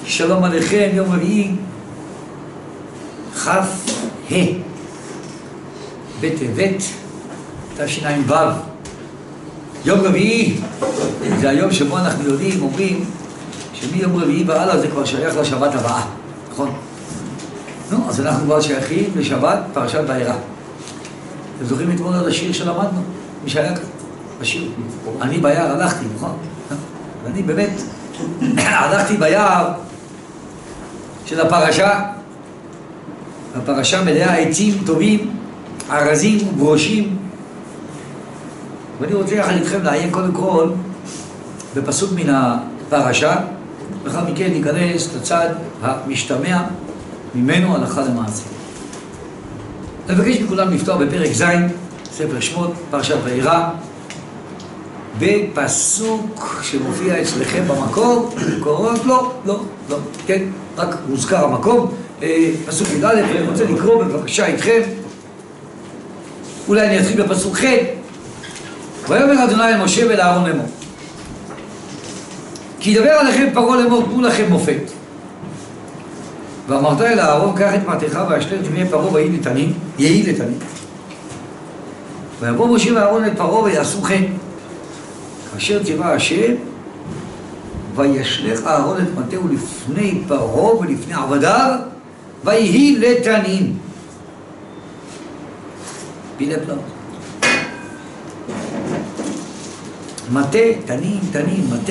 שלום עליכם, יום רביעי כ"ה בטבת תשע"ו. יום רביעי זה היום שבו אנחנו יודעים, אומרים שמיום רביעי והלאה זה כבר שייך לשבת הבאה, נכון? נו, אז אנחנו כבר שייכים לשבת פרשת וארא. אתם זוכרים אתמול על השיר שלמדנו? מי שהיה כאן? השיר אני ביער הלכתי, נכון? ואני באמת הלכתי ביער של הפרשה. הפרשה מלאה עצים טובים, ארזים וברושים, ואני רוצה יחד איתכם לעיין קודם כל בפסוק מן הפרשה, ואחר מכן ניכנס לצד המשתמע ממנו הלכה למעשה. אני מבקש מכולם לפתוח בפרק ז', ספר שמות, פרשת וארא, בפסוק שמופיע אצלכם במקום, קוראות לא, כן, רק מוזכר המקום, פסוק י"א, אני רוצה לקרוא בבקשה איתכם. אולי אני אתחיל בפסוק ח'. ויאמר אדוני אל משה ואל אהרון לאמור, כי ידבר עליכם פרעה לאמור, תנו לכם מופת. ואמרת אל אהרון, קח את מעתך ואשתר את פני פרעה ויהי לתנין. ויבוא משה ואהרון אל פרעה ויעשו כן כאשר ציווה השם, וישלח אהרון את מטהו לפני פרעה ולפני עבדיו ויהי לתנין. פילי פלאות. מטה, תנין, מטה.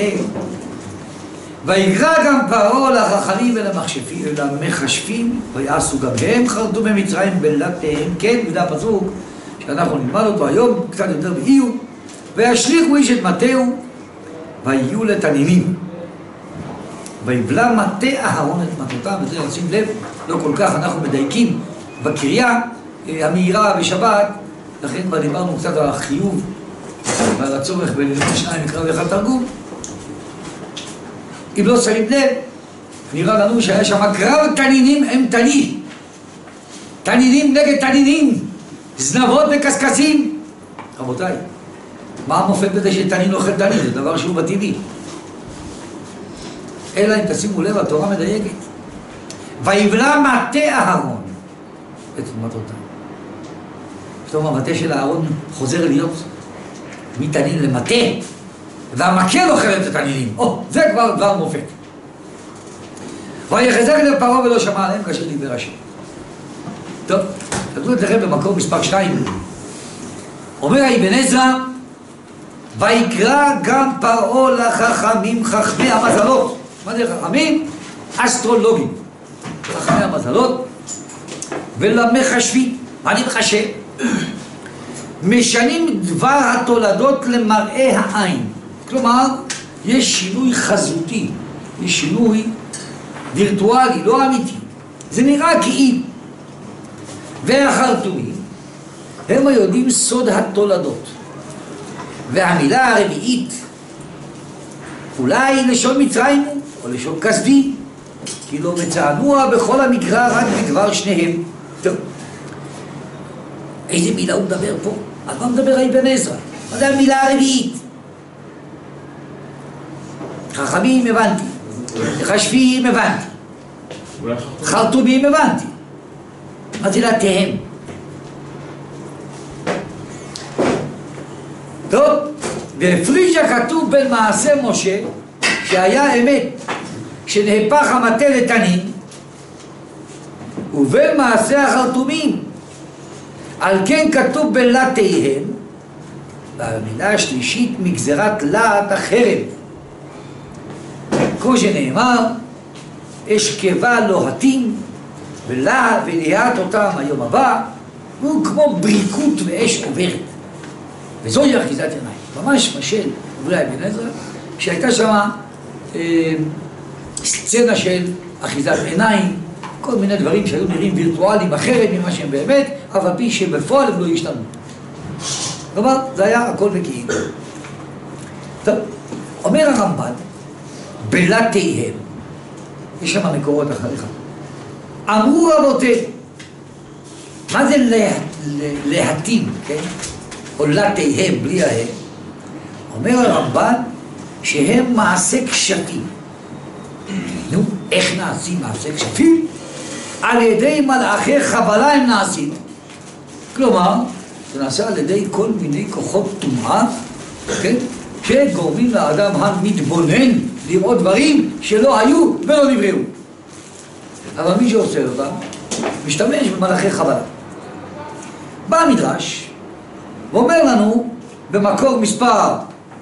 ויקרא גם פרעה לחכמים ולמכשפים ויעשו גם הם חרטו במצרים בלתיהם. כן, וזה הפסוק שאנחנו נלמד אותו היום קצת יותר באיור. וישליכו איש את מטהו ויהיו לתנינים. ויבלע מטה אהרון את מטותיו. וזה נשים לב, לא כל כך אנחנו מדייקים בקריאה המהירה בשבת, לכן כבר דיברנו קצת על החיוב ועל הצורך בללמוד שניים מקרא ואחד תרגום. אם לא שמים לב, נראה לנו שהיה שם קרב תנינים הם תנינים נגד תנינים, זנבות וקשקשים. רבותיי, מה המופת בזה שתנין אוכל תנין? זה דבר שהוא בטבעי. אלא אם תשימו לב, התורה מדייקת. ויבלע מטה אהרון את מטותיו. פתאום המטה של אהרון חוזר להיות מתנין למטה, והמקל אוכל את התנינים. זה כבר דבר מופת. ויחזק אל פרעה ולא שמע עליהם כאשר דיבר השם. טוב, תקראו אתכם במקור מספר 2. אומר אבן עזרא, ויקרא גם פרעה לחכמים חכמי המזלות. מה זה חכמים? אסטרולוגים. חכמי המזלות. ולמחשבים. מה אני מחשב? משנים דבר התולדות למראה העין. כלומר, יש שינוי חזותי, יש שינוי וירטואלי, לא אמיתי. זה נראה כאילו. והחרטומים הם היודעים סוד התולדות. והמילה הרביעית אולי לשון מצרים או לשון כסדי, כי לא מצענוע בכל המקרא רק בדבר שניהם. טוב, איזה מילה הוא מדבר פה? על מה מדבר אבן עזרא? מה זה המילה הרביעית? חכמים הבנתי, מחשבים הבנתי, חרטומים הבנתי. מה זה לתיהם? טוב, והפריש הכתוב בין מעשה משה שהיה אמת שנהפך המטה לתנין ובין מעשה החרטומים, על כן כתוב בלתיהם. והמילה השלישית מגזרת להט החרב, כמו שנאמר אשכבה לוהטים ולהט אותם היום הבא, הוא כמו בריקות ואש עוברת. וזוהי אחיזת עיניים. ממש משל דברי אבן עזרא, שהייתה שמה סצנה של אחיזת עיניים, כל מיני דברים שהיו נראים וירטואליים אחרת ממה שהם באמת, אבל פי שבפועל הם לא השתנו. כלומר, זה היה הכל בכאילו. טוב, אומר הרמב"ן, בלתיהם, יש שם מקורות אחריך. אמרו רבותינו, מה זה להטים, כן? או לתיהם, בלי ההם. אומר הרמב"ן שהם מעשה קשתים. נו, איך נעשים מעשה כשפים? על ידי מלאכי חבלה הם נעשים. כלומר, זה נעשה על ידי כל מיני כוחות טומאה, כן? שגורמים לאדם המתבונן לראות דברים שלא היו ולא נבראו. אבל מי שעושה אותה, משתמש במלאכי חבלה. בא המדרש, ואומר לנו במקור מספר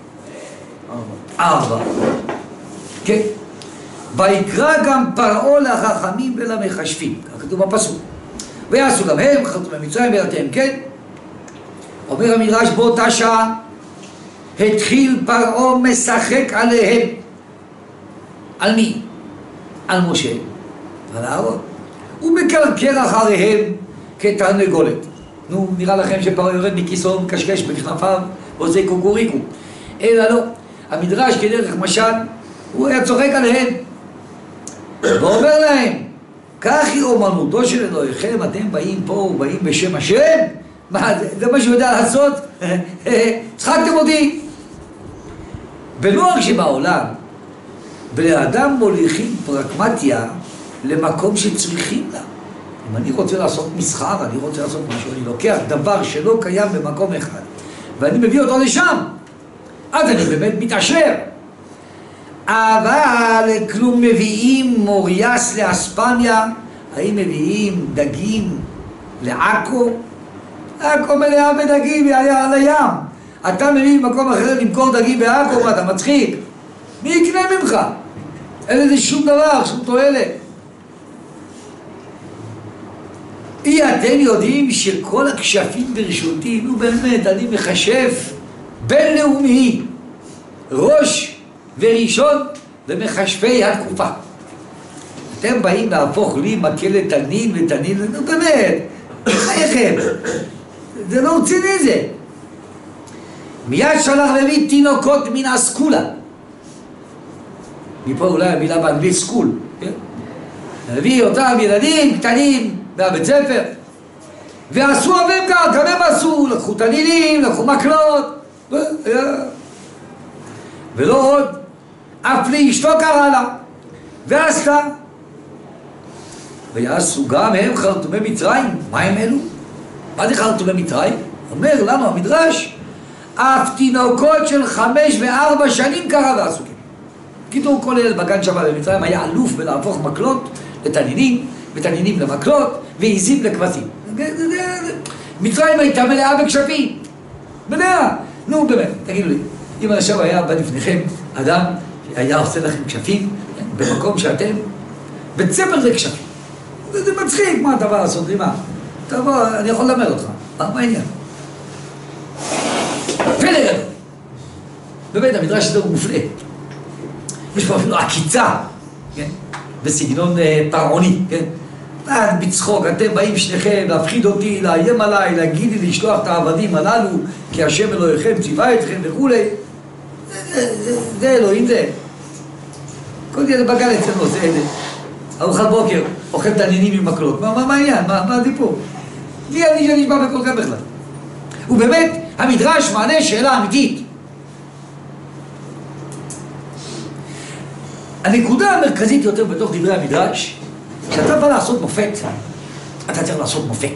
4, כן? ויקרא גם פרעה לחכמים ולמחשבים, כתוב בפסוק. ויעשו גם הם, חרטו במצרים ויראתם, כן? אומר המדרש באותה שעה, התחיל פרעה משחק עליהם. על מי? על משה ועל אהרון. הוא מקרקר אחריהם כתרנגולת. נו, נראה לכם שפרעה יורד מכיסו, מקשקש בכנפיו ועושה קוקוריקו. אלא לא. המדרש כדרך משל, הוא היה צוחק עליהם ואומר להם, כך היא אומנותו של אלוהיכם, אתם באים פה ובאים בשם השם? מה, זה מה שהוא יודע לעשות? צחקתם אותי. ולא רק שבעולם, בני-אדם מוליכים פרקמטיה למקום שצריכים לה. אם אני רוצה לעשות מסחר, אני רוצה לעשות משהו, אני לוקח דבר שלא קיים במקום אחד, ואני מביא אותו לשם, אז אני באמת מתעשר. אבל כלום מביאים מוריאס לאספמיה, האם מביאים דגים לעכו? עכו מלאה בדגים, היה על הים. אתה מביא במקום אחר למכור דגים בעכו, מה אתה מצחיק? מי יקנה ממך? אין לזה שום דבר, שום תועלת. אתם יודעים שכל הכשפים ברשותי, נו באמת, אני מחשף בינלאומי, ראש וראשון למחשבי התקופה. אתם באים להפוך לי מקל לתנין ותנין, נו באמת, חייכם, זה לא רציני זה. מיד שלח להביא תינוקות מן הסקולה. מפה אולי המילה באנגלית סקול, כן? להביא אותם ילדים קטנים מהבית ספר, ועשו אבם גם הם עשו, לקחו תנינים, לקחו מקלות, ולא עוד, אף לאשתו קרא לה, ועשתה. ויעשו גם הם חרטומי מצרים. מה הם אלו? מה זה חרטומי מצרים? אומר לנו המדרש, אף תינוקות של 5 ו4 שנים קרא ועשו. קיצור, כל ילד בגן שמה במצרים היה אלוף בלהפוך מקלות לתנינים, ותנינים למקלות, ועיזים לכבשים. מצרים הייתה מלאה בכשפים. מלאה. נו באמת, תגידו לי, אם עכשיו היה בא לפניכם אדם שהיה עושה לכם כשפים, במקום שאתם, בית ספר זה כשפים. זה מצחיק, מה אתה בא לעשות לי, מה? תבוא, אני יכול ללמד אותך. מה העניין? פלא גדול. באמת, המדרש הזה הוא מופלא. יש פה אפילו עקיצה, כן? בסגנון פרעוני, כן? בצחוק, אתם באים שניכם להפחיד אותי, לאיים עליי, להגיד לי לשלוח את העבדים הללו, כי השם אלוהיכם ציווה אתכם וכולי. זה אלוהים זה. כל ילד בגן אצלנו עושה את זה. ארוחת בוקר, אוכל תנינים עם מקלות. מה העניין? מה הדיבור? מי אני שנשמע בקולכם בכלל? ובאמת, המדרש מענה שאלה אמיתית. הנקודה המרכזית יותר בתוך דברי המדרש, כשאתה בא לעשות מופת, אתה צריך לעשות מופת.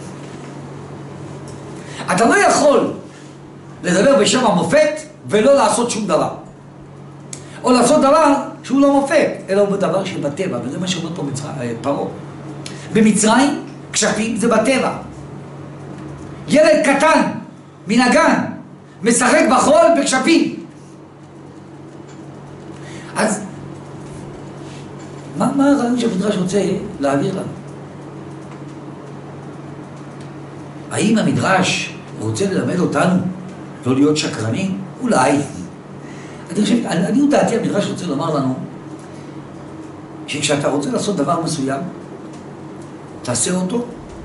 אתה לא יכול לדבר בשם המופת ולא לעשות שום דבר. או לעשות דבר שהוא לא מופת, אלא הוא דבר שבטבע, וזה מה שאומר פה פרעה. במצרים, כשפים זה בטבע. ילד קטן מן הגן משחק בחול בכשפים. אז מה הרעיון שהמדרש רוצה להעביר לנו? האם המדרש רוצה ללמד אותנו לא להיות שקרנים? אולי. אני דעתי, המדרש רוצה לומר לנו שכשאתה רוצה לעשות דבר מסוים, תעשה אותו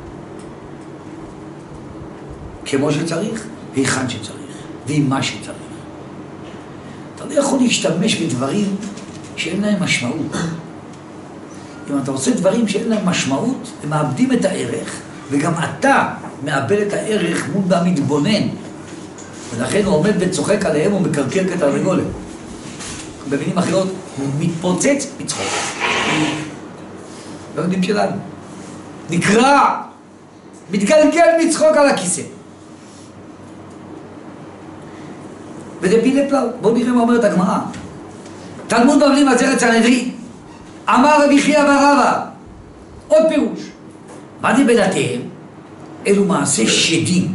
כמו שצריך, היכן שצריך, ועם מה שצריך. אתה לא יכול להשתמש בדברים שאין להם משמעות. אם אתה עושה דברים שאין להם משמעות, הם מאבדים את הערך, וגם אתה מאבד את הערך מול המתבונן. ולכן הוא עומד וצוחק עליהם ומקרקר כתרנגולת. במילים אחרות, הוא מתפוצץ מצחוק. לא יודעים שלנו. נקרע, מתגלגל מצחוק על הכיסא. וזה פילי פלאו. בואו נראה מה אומרת הגמרא. תלמוד בבלי מסכת סנהדרין, אמר רבי חייא בר רבא, עוד פירוש. מה זה בלעדיהם? אלו מעשה שדים.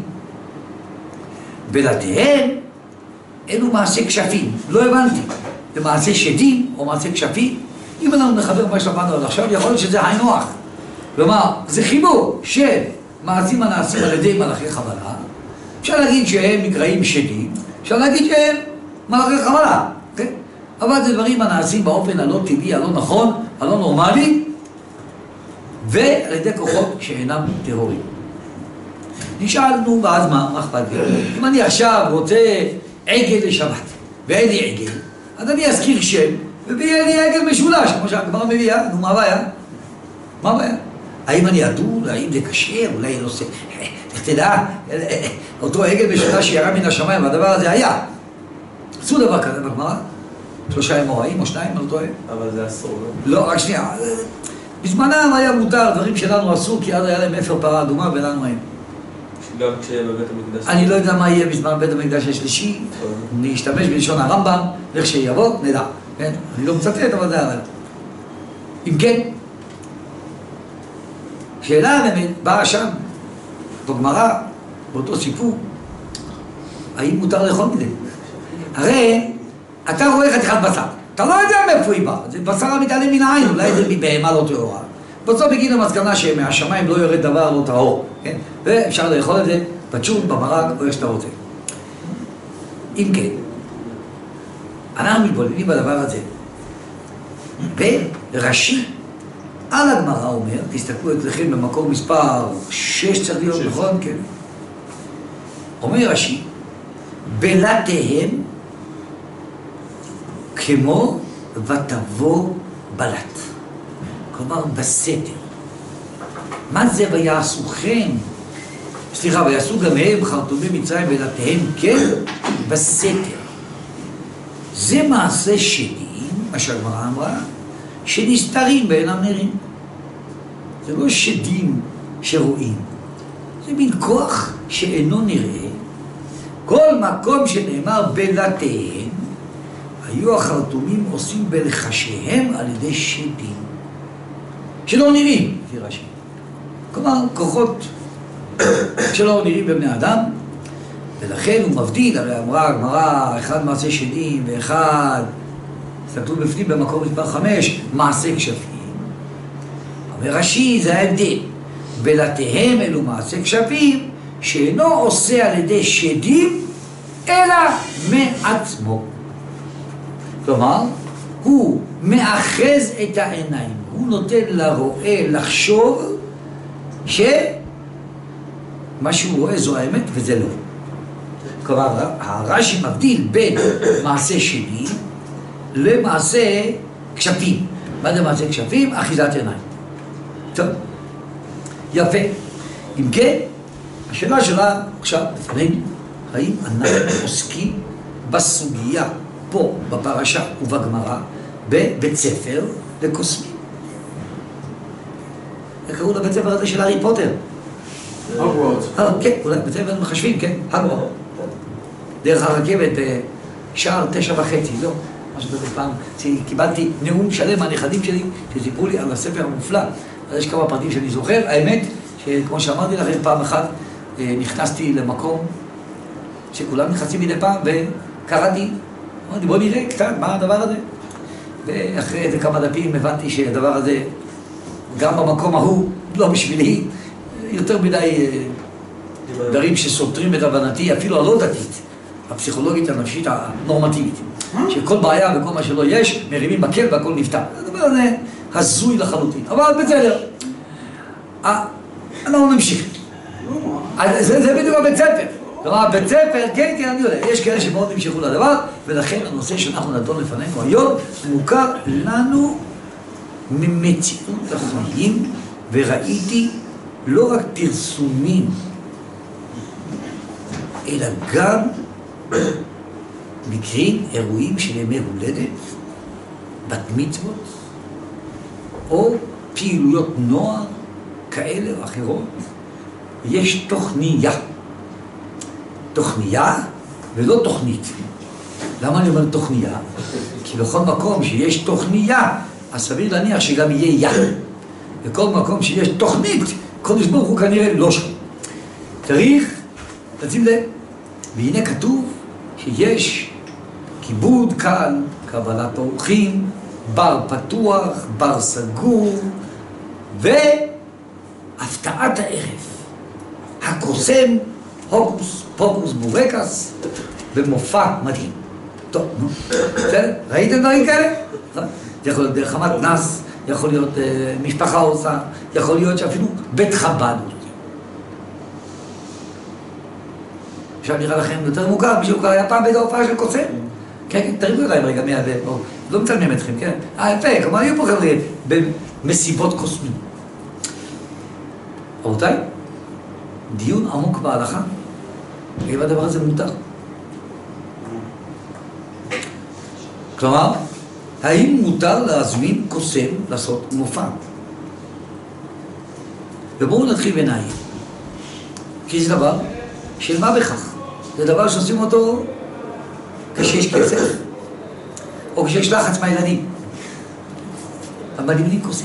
בלעדיהם אלו מעשה כשפים. לא הבנתי. זה מעשה שדים או מעשה כשפים? אם אנחנו נחבר מה שלמדנו עד עכשיו, יכול להיות שזה היינו הך. כלומר, זה חיבור של מעשים הנעשים על ידי מלאכי חבלה. אפשר להגיד שהם נקראים שדים, אפשר להגיד שהם מלאכי חבלה. כן? אבל זה דברים הנעשים באופן הלא טבעי, הלא נכון, הלא נורמלי, ועל ידי כוחות שאינם טהורים. נשאלנו, ואז מה אכפת לי? אם אני עכשיו רוצה עגל לשבת, ואין לי עגל, אז אני אזכיר שם, ויהיה לי עגל משולש, כמו שהגמרא מביאה. נו, מה הבעיה? מה הבעיה? האם אני אדון? האם זה קשה? אולי לא עושה... איך תדע, אותו עגל משולש שירה מן השמיים, והדבר הזה היה. עשו דבר כזה בגמרא, 3 אמוראים או 2, אני לא טועה. אבל זה אסור, לא? לא, רק שנייה. בזמנם היה מותר, דברים שלנו אסור, כי אז היה להם אפר פרה אדומה ולנו אין. גם כשבבית המקדש... אני לא יודע מה יהיה בזמן בית המקדש השלישי, נשתמש בלשון הרמב"ם, איך שיבוא, נדע. כן? אני לא מצטט, אבל זה הרעיון. אם כן, שאלה באמת, באה שם, בגמרא, באותו סיפור, האם מותר לאכול מזה? הרי אתה רואה חתיכת בשר, אתה לא יודע מאיפה היא באה, זה בשר המתעלם מן העין, אולי זה מבהמה לא טהורה. בסוף מגיעים למסקנה שמהשמיים לא יורד דבר לא טהור, כן? ואפשר לאכול את זה פשוט, במרק, או איך שאתה רוצה. אם כן, אנחנו מתבוננים בדבר הזה. ורש"י על הגמרא אומר, תסתכלו אצלכם במקום מספר 6 צריך להיות, נכון? כן. אומר רש"י, בלעדיהם כמו ותבוא בלט. כלומר, בסתר. מה זה ויעשו כן? סליחה, ויעשו גם הם חרטומי מצרים בלעדיהם כן? בסתר. זה מעשה שדים, מה שהגמרא אמרה, שנסתרים ואינם נראים. זה לא שדים שרואים. זה מין כוח שאינו נראה. כל מקום שנאמר בלעדיהם, היו החרטומים עושים בלחשיהם על ידי שדים. שלא נראים, לפי רש"י. כלומר, כוחות שלא נראים בבני אדם, ולכן הוא מבדיל, הרי אמרה הגמרא, אחד מעשה שדים ואחד, תסתכלו בפנים במקום מספר 5, מעשה כשפים. אומר רש"י, זה ההבדל. בלעדיהם אלו מעשה כשפים, שאינו עושה על ידי שדים, אלא מעצמו. כלומר, הוא מאחז את העיניים, הוא נותן לרואה לחשוב שמה שהוא רואה זו האמת וזה לא. כלומר, הרש"י מבדיל בין מעשה שדים למעשה כשפים. מה זה מעשה כשפים? אחיזת עיניים. טוב, יפה. אם כן, השאלה שלה עכשיו לפנינו, האם אנחנו עוסקים בסוגיה פה בפרשה ובגמרא בבית ספר לקוסמים? איך קראו לבית ספר הזה של הארי פוטר? הגוורטס. כן, אולי בית ספר מחשבים, כן, הגוורטס. דרך הרכבת שער 9:30, לא, משהו כזה פעם, קיבלתי נאום שלם מהנכדים שלי שסיפרו לי על הספר המופלא. אז יש כמה פרטים שאני זוכר. האמת שכמו שאמרתי לכם, פעם אחת נכנסתי למקום שכולם נכנסים מדי פעם וקראתי, אמרתי בוא נראה קצת מה הדבר הזה, ואחרי איזה כמה דפים הבנתי שהדבר הזה גם במקום ההוא לא בשבילי, יותר מדי דברים שסותרים את הבנתי, אפילו הלא דתית, הפסיכולוגית הנפשית הנורמטיבית, שכל בעיה וכל מה שלא יש מרימים מקל והכל נפתר. הדבר הזה הזוי לחלוטין, אבל בסדר, אנחנו נמשיך. זה בדיוק הבית ספר. כלומר, בית ספר, כן, כן, אני יודע, יש כאלה שמאוד נמשכו לדבר, ולכן הנושא שאנחנו נדון לפנינו היום מוכר לנו ממציאות החיים, וראיתי לא רק פרסומים, אלא גם מקרים, אירועים של ימי הולדת, בת מצוות, או פעילויות נוער כאלה או אחרות, יש תוכניה. תוכניה ולא תוכנית. למה אני אומר תוכניה? כי בכל מקום שיש תוכניה, אז סביר להניח שגם יהיה יה. בכל מקום שיש תוכנית, קודש ברוך הוא כנראה לא שם. צריך, תשים לב, והנה כתוב שיש כיבוד קל, קבלת אורחים, בר פתוח, בר סגור, והפתעת הערב. הקוסם, הוקוס, פוקוס, בורקס, במופע מדהים. טוב, נו, בסדר? ראיתם דברים כאלה? זה יכול להיות דרך המתנ"ס, יכול להיות משפחה עושה, יכול להיות שאפילו בית חב"ד. עכשיו נראה לכם יותר מוכר, מישהו כבר היה פעם באיזו הופעה של קוסם? כן, כן, תריבו אליי רגע מהלב, לא מצלמים אתכם, כן? יפה, כלומר, היו פה חבר'ה במסיבות קוסמים. רבותיי, דיון עמוק בהלכה, האם הדבר הזה מותר? כלומר, האם מותר להזמין קוסם לעשות מופע? ובואו נתחיל בעיניים, כי זה דבר של מה בכך? זה דבר שעושים אותו כשיש כסף, או כשיש לחץ מהילדים. אבל נמנים קוסם.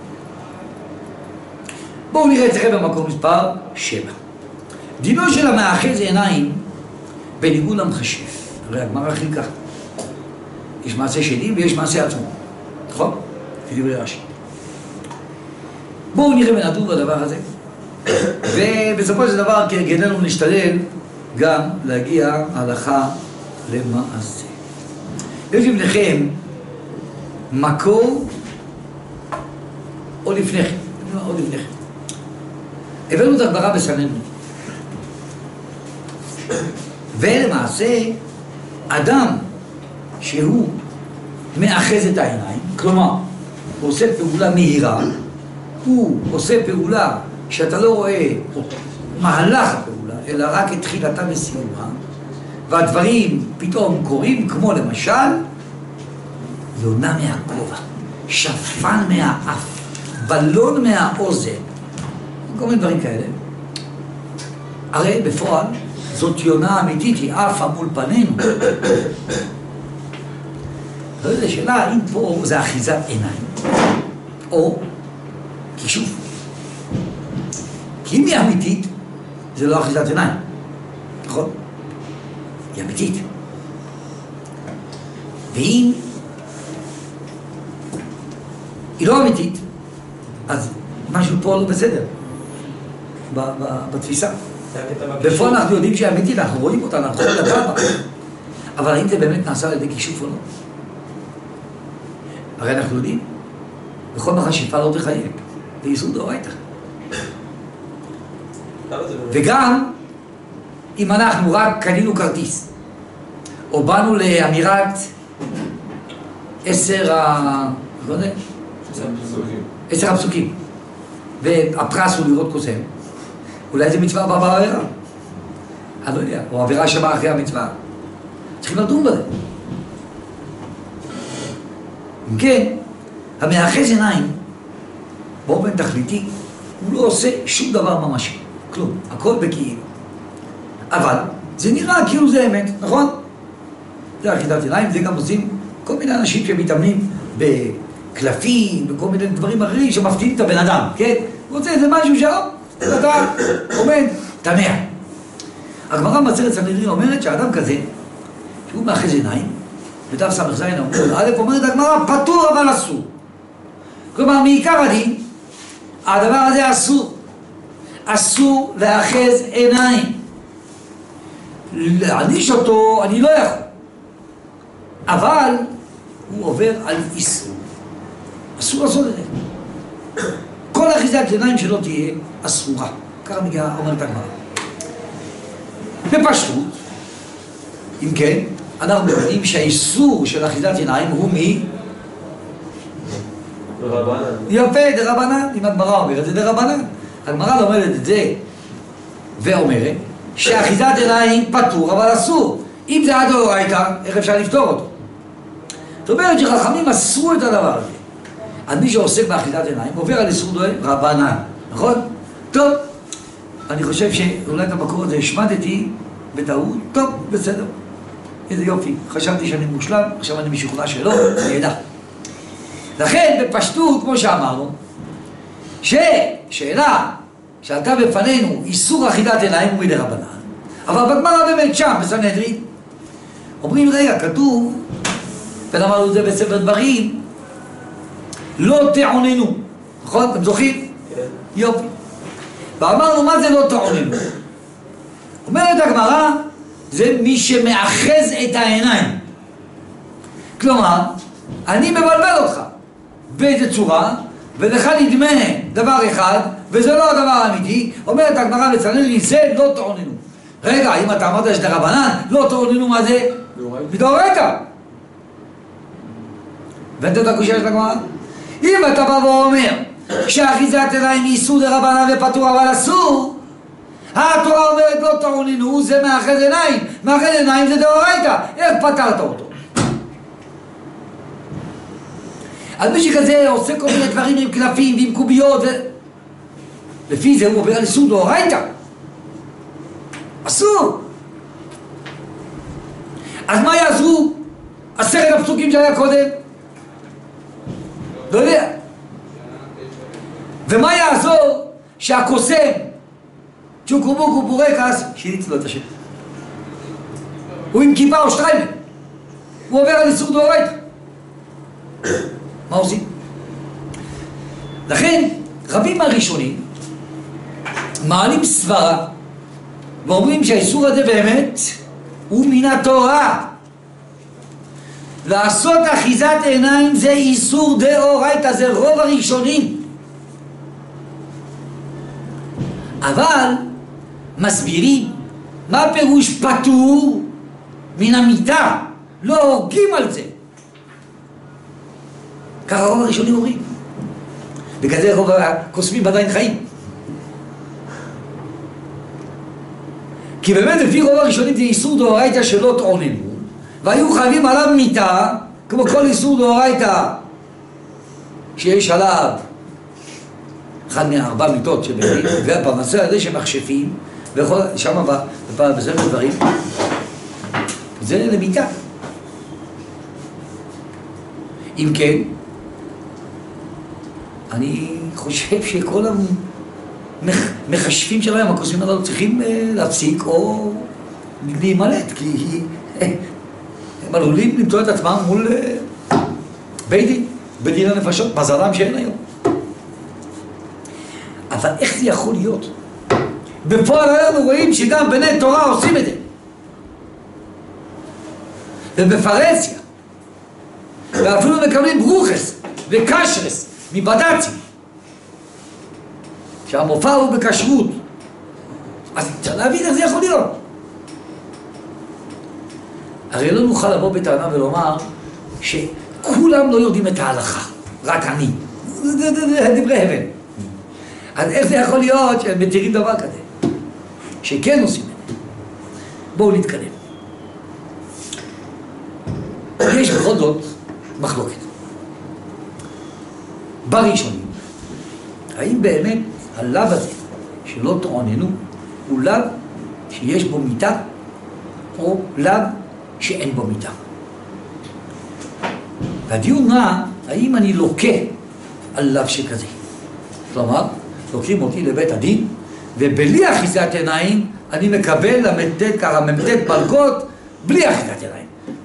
בואו נראה אצלכם במקום מספר 7. דינו של המאחז עיניים בניגוד למחשף. הרי הגמרא חילקה. יש מעשה שני ויש מעשה עצמו. נכון? לפי דברי רש"י. בואו נראה ונדון בדבר הזה. ובסופו של דבר כהרגלנו נשתדל גם להגיע הלכה למעשה. יש לפניכם מקור או לפניכם. או לפניכם. הבאנו את הגמרא בסנהדרין. ולמעשה אדם שהוא מאחז את העיניים, כלומר הוא עושה פעולה מהירה, הוא עושה פעולה שאתה לא רואה מהלך הפעולה, אלא רק את תחילתה וסיומה, והדברים פתאום קורים, כמו למשל יונה מהכובע, שפן מהאף, בלון מהאוזן, כל מיני דברים כאלה. הרי בפועל זאת יונה אמיתית, היא עפה מול פנינו. לא יודע, שאלה האם פה זה אחיזת עיניים או כישוף. כי אם היא אמיתית, זה לא אחיזת עיניים, נכון? היא אמיתית. ואם היא לא אמיתית, אז משהו פה לא בסדר בתפיסה. בפועל אנחנו יודעים שהיא אמיתית, אנחנו רואים אותה, אנחנו יכולים לדעת בה. אבל האם זה באמת נעשה על ידי כישוף או לא? הרי אנחנו יודעים, בכל מחשיפה לא תחייב, זה איסור דאורייתא. וגם אם אנחנו רק קנינו כרטיס, או באנו לאמירת 10 הפסוקים, והפרס הוא לראות קוסם, אולי זה מצווה הבאה בעבירה. אני לא יודע, או עבירה שבאה אחרי המצווה. צריכים לדון בזה. אם כן, המאחז עיניים, באופן תכליתי, הוא לא עושה שום דבר ממשי. כלום, הכל בכאילו. אבל זה נראה כאילו זה אמת, נכון? זה אחיזת עיניים, זה גם עושים כל מיני אנשים שמתאמנים בקלפים, בכל מיני דברים אחרים שמפתיעים את הבן אדם, כן? הוא רוצה איזה משהו שם, אתה עומד, תנע. הגמרא במסכת סנהדרין אומרת שהאדם כזה, שהוא מאחז עיניים, בדף ס"ז עמוד א', אומרת הגמרא, פטור אבל אסור. כלומר, מעיקר הדין, הדבר הזה אסור. אסור לאחז עיניים. להעניש אותו, אני לא יכול. אבל הוא עובר על איסור. אסור לעשות את זה. כל אחיזת עיניים שלא תהיה אסורה. ככה מגיעה, אומרת הגמרא. בפשטות, אם כן, אנחנו יודעים שהאיסור של אחיזת עיניים הוא מי? דרבנן. יפה, דרבנן. אם הגמרא אומרת, זה דרבנן. הגמרא לומדת את זה ואומרת שאחיזת עיניים פטור אבל אסור. אם זה הדאורייתא, איך אפשר לפתור אותו? זאת אומרת שחכמים אסרו את הדבר הזה. אז מי שעוסק באכילת עיניים עובר על איסור רבנן, נכון? טוב, אני חושב שאולי את המקור הזה השמדתי בטעות, טוב, בסדר. איזה יופי, חשבתי שאני מושלם, עכשיו אני משוכנע שלא, אני ידע. לכן, בפשטות, כמו שאמרנו, ששאלה שעלתה בפנינו איסור אכילת עיניים הוא מדרבנן, אבל בגמרא באמת שם, בסנהדרין, אומרים, רגע, כתוב, ולמדנו את זה בספר דברים, לא תעוננו, נכון? אתם זוכרים? כן. יופי. ואמרנו, מה זה לא תעוננו? אומרת הגמרא, זה מי שמאחז את העיניים. כלומר, אני מבלבל אותך באיזה צורה, ולך נדמה דבר אחד, וזה לא הדבר האמיתי. אומרת הגמרא בסנהדרין, זה לא תעוננו. רגע, אם אתה אמרת שזה רבנן, לא תעוננו מה זה? מדאורייתא. הבנת את הקושיה של הגמרא? אם אתה בא ואומר שאחיזת עיניים היא איסור דרבנן ופטור אבל אסור, התורה אומרת לא תעוננו, זה מאחז עיניים. מאחז עיניים זה דאורייתא. איך פתרת אותו? אז מי שכזה עושה כל מיני דברים עם קלפים ועם קוביות לפי זה הוא עובר על איסור דאורייתא. אסור. אז מה יעזרו 10 הפסוקים שהיה קודם? לא יודע. ומה יעזור שהקוסם צ'וקובוקו בורקס שיניץ לו את השם, הוא עם כיפה או שטריימל, הוא עובר על איסור דאורייתא. מה עושים? לכן רבים מהראשונים מעלים סברה ואומרים שהאיסור הזה באמת הוא מן התורה. לעשות אחיזת עיניים זה איסור דאורייתא, זה רוב הראשונים. אבל מסבירים מה פירוש פטור מן המיתה, לא הורגים על זה. ככה רוב הראשונים אומרים, וכזה רוב הקוסמים עדיין חיים. כי באמת לפי רוב הראשונים זה איסור דאורייתא שלא תעוננו, והיו חייבים עליו מיתה, כמו כל איסור דאורייתא שיש עליו אחד מהארבע מיתות שבאים, והפרנסה הזה שמחשפים, ושם בספר דברים, זה למיתה. אם כן, אני חושב שכל המחשפים שלהם, הקוסמים הללו, צריכים להפסיק או להימלט, כי הם עלולים למצוא את עצמם מול בדין הנפשות, מזלם שאין היום. אבל איך זה יכול להיות? בפועל אנחנו רואים שגם בני תורה עושים את זה. ובפרהסיה, ואפילו מקבלים ברוכס וקשרס מבד"צים, שהמופע הוא בכשרות. אז צריך להבין איך זה יכול להיות. הרי לא נוכל לבוא בטענה ולומר שכולם לא יודעים את ההלכה, רק אני. זה דברי הבל. אז איך זה יכול להיות שהם מתירים דבר כזה? שכן עושים את זה. בואו נתקדם. יש בכל זאת מחלוקת. בראשונים, האם באמת הלאו הזה שלא תעוננו הוא לאו שיש בו מיתה או לאו שאין בו מיתה? והדיון מה, האם אני לוקה על לאו שכזה? כלומר, לוקחים אותי לבית הדין ובלי אחיזת עיניים אני מקבל למתת מלקות בלי אחיזת עיניים.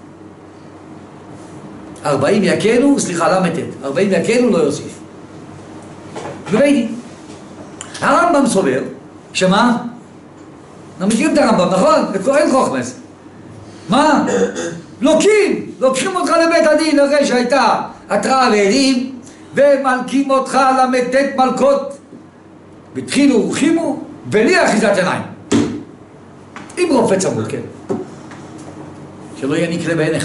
40 יקנו, סליחה, למתת, 40 יקנו לא יוסיף. בבית דין. הרמב"ם סובר, שמה? אנחנו מכירים את הרמב"ם, נכון? אין חוכמס. מה? לוקחים אותך לבית הדין אחרי שהייתה התראה ועדים, ומלקים אותך למתת מלקות. והתחילו ורחימו, בלי אחיזת עיניים. עם רופא צמוד, כן. שלא יהיה נקלה בעיניך.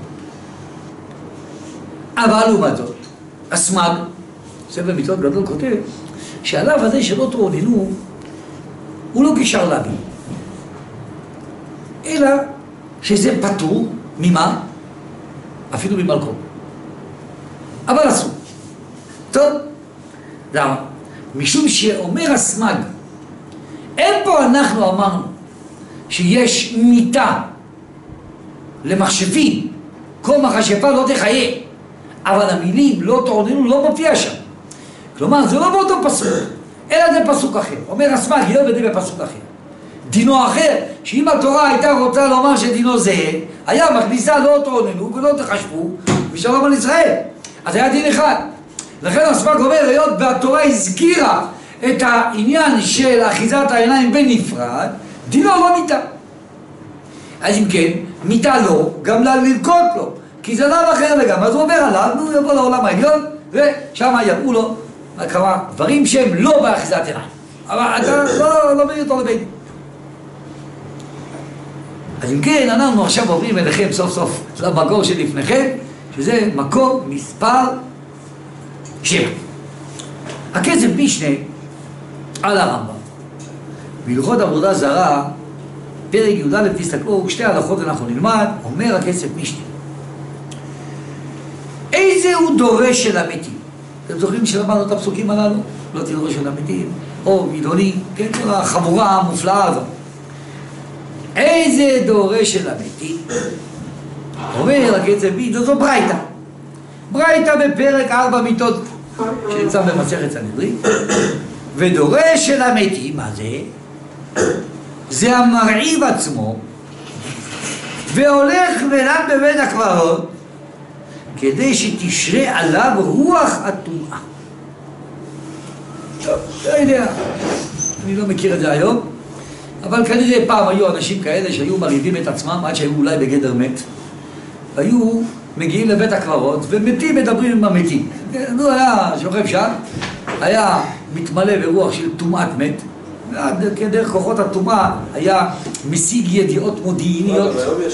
אבל לעומת זאת, הסמ"ג, ספר מצוות גדול, כותב שהלאו הזה שלא תעוננו הוא לא גישר להבין, אלא שזה פטור ממה? אפילו ממלכו. אבל אסור. טוב, למה? משום שאומר הסמג, אין פה אנחנו אמרנו שיש מיטה למחשבים, כל מכשפה לא תחיה, אבל המילים לא תעוננו לא מופיע שם. כלומר, זה לא באותו פסוק, אלא זה פסוק אחר. אומר הסמג, יהיה בדי בפסוק אחר. דינו אחר, שאם התורה הייתה רוצה לומר שדינו זהה, היה מכניסה לא תעוננו ולא תחשבו, ושלום על ישראל. אז היה דין אחד. לכן הסמג אומר, היות והתורה הזכירה את העניין של אחיזת העיניים בנפרד, דינו לא מיטה. אז אם כן, מיטה לא, גם ללקוט לו, כי זה לא אחר לגמרי. אז הוא עובר עליו, הוא יבוא לעולם העליון, ושם יראו לו כמה דברים שהם לא באחיזת עיניים. אבל אתה לא מביא אותו לבית. אז אם כן, אנחנו עכשיו עוברים אליכם סוף סוף למקור שלפניכם, שזה מקור מספר 7. הכסף משנה על הרמב"ם. בהלכות עבודה זרה, פרק י"א תסתכלו, שתי הלכות אנחנו נלמד, אומר הכסף משנה. איזה הוא דורש של המתים? אתם זוכרים שלמדנו את הפסוקים הללו? לא תדרוש של המתים, או עידוני, כן, כל החבורה המופלאה הזאת. איזה דורש של המתים? אומר הכסף משנה, זו ברייתא. ברייתא בפרק 4 מיתות, שנמצא במסכת סנהדרין. ודורש של המתים, מה זה? זה המרעיב עצמו, והולך ולד בבית הקברות, כדי שתשרה עליו רוח הטומאה. טוב, לא יודע, אני לא מכיר את זה היום, אבל כנראה פעם היו אנשים כאלה שהיו מרעיבים את עצמם עד שהיו אולי בגדר מת, והיו מגיעים לבית הקברות, ומתים מדברים עם המתים. הוא היה שוכב שם, היה מתמלא ברוח של טומאת מת, כדרך כוחות הטומאה היה משיג ידיעות מודיעיניות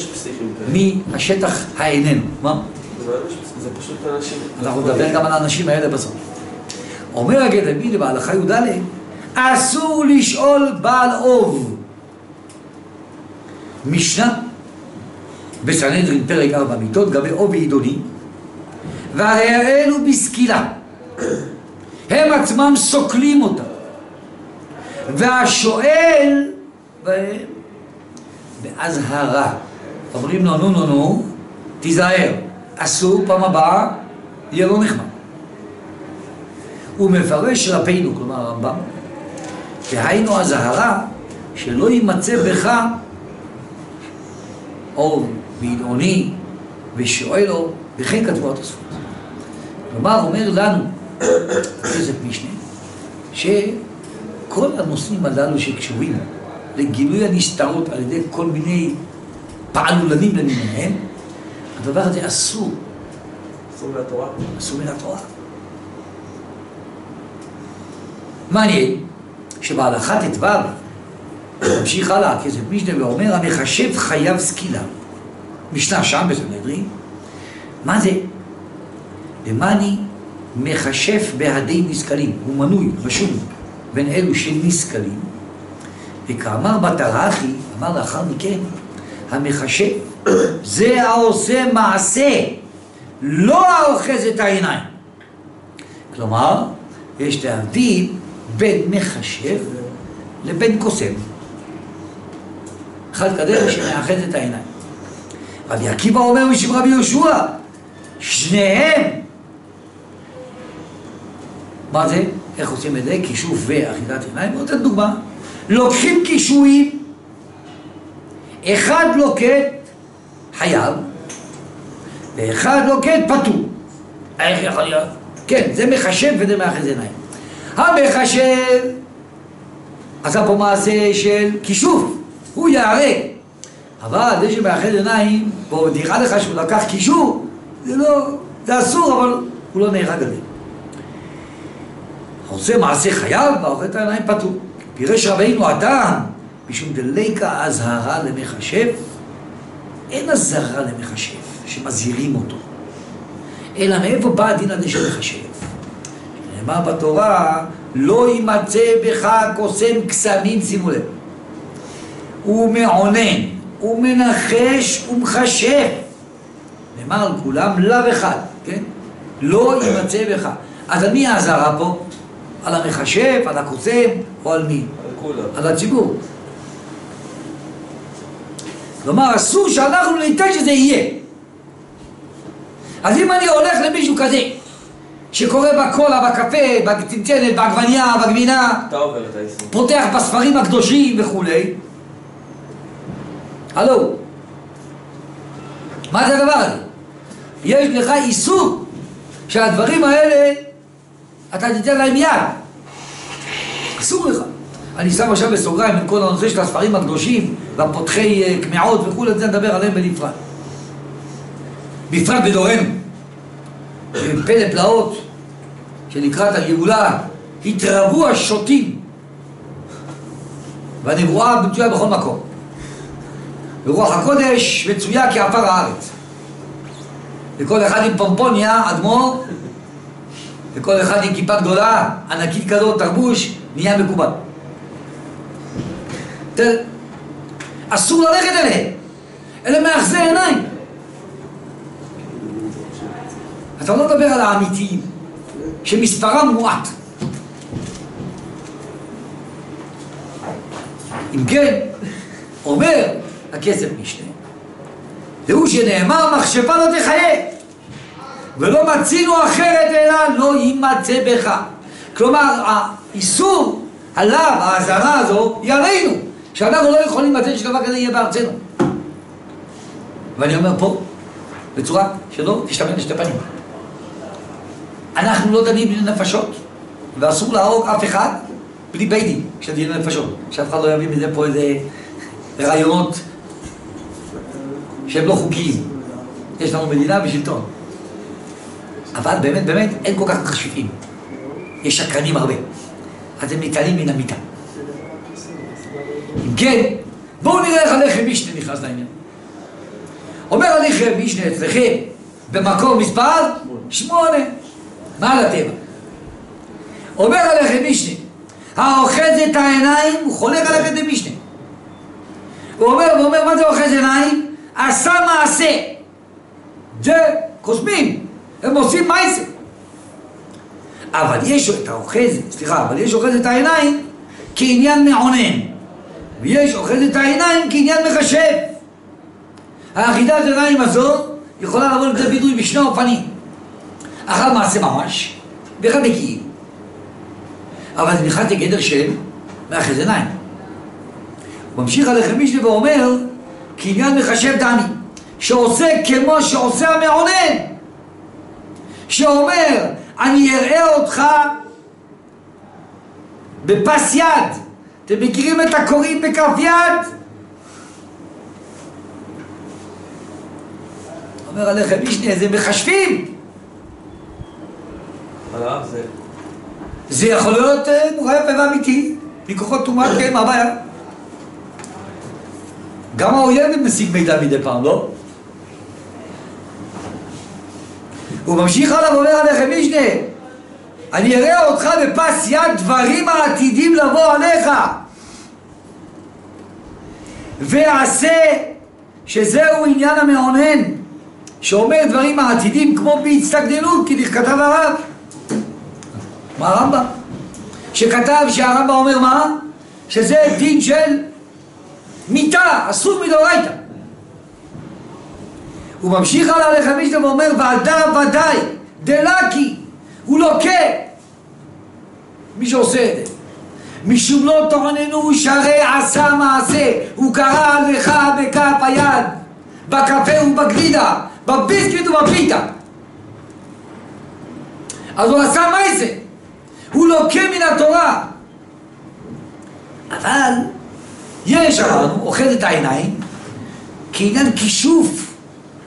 מהשטח העיננו. מה? זה פשוט אנשים. אנחנו נדבר גם על האנשים האלה בסוף. אומר הגדר מילה בהלכה י"ד, אסור לשאול בעל אוב. משנה בסנהדרין פרק 4 מיתות, גבי אוב ועידוני, והרי האלו בסקילה, הם עצמם סוקלים אותם, והשואל בהם באזהרה. אומרים לו, נו, תיזהר, אסור פעם הבאה, יהיה לא נחמד. הוא מפרש רבינו, כלומר הרמב"ם, והיינו הזהרה שלא יימצא בך אור ועידוני ושואל לו, וכן כתבו התוספות. כלומר, אומר לנו כסף משנה, שכל הנושאים הללו שקשורים לגילוי הנסתרות על ידי כל מיני פעלולנים למיניהם, הדבר הזה אסור. אסור מהתורה? אסור מהתורה. מעניין שבהלכה ט"ו ממשיך הלאה כסף משנה ואומר, המחשב חייב סקילה. משנה שם בסנהדרין. מה זה? למעני מחשף בהדי נסקלים, הוא מנוי, רשום, בין אלו שנסקלים, וכאמר בתרחי, אמר לאחר מכן, המחשב זה העושה מעשה, לא האוחז את העיניים. כלומר, יש להבדיל בין מחשב לבין קוסם. אחד כזה שמאחז את העיניים. רבי עקיבא אומר בשם רבי יהושע, שניהם. מה זה? איך עושים את זה? כישוף ואחיזת עיניים. אני רוצה דוגמה. לוקחים קישואים, אחד לוקט חייב, ואחד לוקט פטור. איך יכול להיות? כן, זה מחשב וזה מאחז עיניים. המחשב עשה פה מעשה של כישוף, הוא יערק. אבל זה שמאחז עיניים, בוא תראה לך שהוא לקח כישוף, זה לא, זה אסור, אבל הוא לא נהרג על זה. עושה מעשה חייב, ואוכל את העיניים פטור. פירש רבינו הטעם, משום דליקה אזהרה למחשב, אין אזהרה למחשב שמזהירים אותו, אלא מאיפה בא הדין הזה של מחשב? נאמר בתורה, לא יימצא בך קוסם קסמים, שימו לב. הוא מעונן, הוא מנחש ומחשב. נאמר על כולם לאו אחד, כן? לא יימצא בך. אז על מי האזהרה פה? על המחשב, על הקוסם, או על מי? על כולם. על הציבור. כלומר, אסור שאנחנו ניתן שזה יהיה. אז אם אני הולך למישהו כזה, שקורא בקולה, בקפה, בצנצנת, בעגבניה, בגבינה, אתה עובר את האיסור. פותח בספרים הקדושים וכולי, הלו, מה זה הדבר הזה? יש לך איסור שהדברים האלה אתה תיתן להם יד. אסור לך. אני שם עכשיו בסוגריים עם כל הנושא של הספרים הקדושים והפותחי קמעות וכו', את זה נדבר עליהם בנפרד. בפרט בדורנו, פלא פלאות שלקראת הגאולה התרבו השוטים והנבואה מצויה בכל מקום. ורוח הקודש מצויה כעפר הארץ. וכל אחד עם פומפוניה, אדמו"ר, וכל אחד עם כיפה גדולה, ענקית כזאת, תרבוש, נהיה מקובל. אסור ללכת אליהם. אלה מאחזי עיניים. אתה לא מדבר על האמיתיים, שמספרם מועט. אם כן, אומר הכסף משנה, והוא שנאמר מחשבה לא תחיה, ולא מצינו אחרת אלא לא יימצא בך. כלומר, האיסור עליו, האזהרה הזו, יראינו שאנחנו לא יכולים לתת שדבר כזה יהיה בארצנו. ואני אומר פה, בצורה שלא תשתמש לשתי פנים. אנחנו לא דנים בדיני נפשות, ואסור להרוג אף אחד בלי בית דין של דיני נפשות. שאף אחד לא יביא מזה פה איזה רעיונות שהם לא חוקיים. יש לנו מדינה ושלטון. אבל באמת, באמת, אין כל כך חשובים. יש שקרנים הרבה. אז הם ניתנים מן המיטה. אם כן, בואו נראה איך הלחם משנה נכנס לעניין. אומר הלחם משנה אצלכם במקור מספר 8, מעל הטבע. אומר הלחם משנה, האוחז את העיניים, הוא חולק על הלחם משנה. הוא אומר, מה זה אוחז עיניים? עשה מעשה. זה קוסמים, הם עושים מעשה. אבל יש את אוחז את העיניים כעניין מעונן. ויש אוחז את העיניים כעניין מחשב. האחידת העיניים הזו יכולה לבוא לידי ביטוי בשני אופנים. אחד מעשה ממש, ואחד בכאילו. אבל זה נכנס לגדר של מאחז עיניים. הוא ממשיך הלחם משנה ואומר, כעניין מחשב דני, שעושה כמו שעושה המעונן, שאומר, אני אראה אותך בפס יד. אתם מכירים את הקוראים בכף יד? אומר הלחם משנה, זה מחשבים. זה יכול להיות מוחייב ואמיתי, מכוחות תומת, כן, מה הבעיה? גם האויב משיג מידע מדי פעם, לא? הוא ממשיך עליו ואומר הלחם משנה, אני אראה אותך בפס יד דברים העתידים לבוא עליך, ועשה שזהו עניין המעונן, שאומר דברים העתידים כמו בהצטגדנות, כי נכתב הרב. מה הרמב"ם? שכתב שהרמב"ם אומר מה? שזה דין של מיתה, אסור מדאורייתא. הוא ממשיך על הלחם משנה ואומר, ועדה ודאי, דלקי, הוא לוקה. מי שעושה את זה. משום לא תעוננו שהרי עשה מעשה, הוא קרא לך בכף היד, בקפה ובגלידה, בביסקוויט ובפיתה. אז הוא עשה מעשה, הוא לוקה מן התורה. אבל יש אמרנו, אוחז את העיניים כעניין כישוף,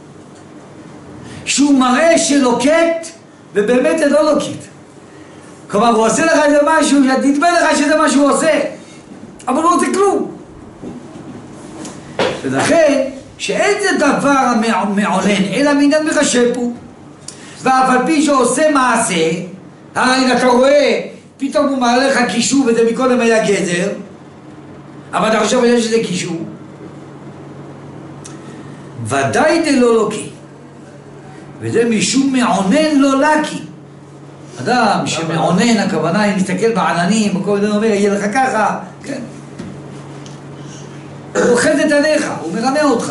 שהוא מראה שלוקט ובאמת זה לא לוקט. כלומר, הוא עושה לך איזה משהו שתדמה לך שזה מה שהוא עושה, אבל הוא לא עושה כלום. ולכן שאין זה דבר מעונן אלא מעניין מחשב פה, ואף על פי שעושה מעשה, הרי אתה רואה פתאום הוא מעלה לך קישור, וזה מקודם היה גזר, אבל אתה חושב שזה קישור. ודאי זה לא לוקי. וזה משום מעונן לא לקי. אדם שמעונן, הכוונה היא מסתכל בעננים, וכל מיני אומר, יהיה לך ככה, כן. הוא אוחז את עליך, הוא מרמה אותך.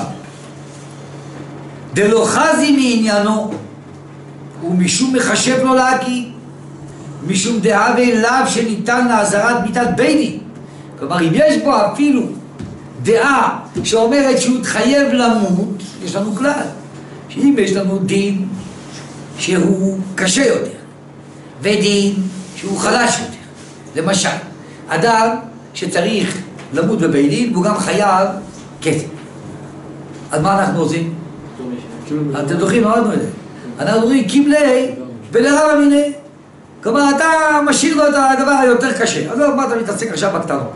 דלא חזי מעניינו, ומשום מחשב לו לקי, משום דעה ואליו שניתן לעזרת מיתת בית דין. כלומר, אם יש בו אפילו דעה שאומרת שהוא התחייב למות, יש לנו כלל, שאם יש לנו דין שהוא קשה יותר, ודין שהוא חלש יותר. למשל, אדם שצריך למות בבית דין, והוא גם חייב כסף. אז מה אנחנו עושים? אתם זוכרים, אמרנו את זה. אנחנו אומרים, קיבלי ולרב אמיני. כלומר, אתה משאיר לו את הדבר היותר קשה. אז מה אתה מתעסק עכשיו בקטנות?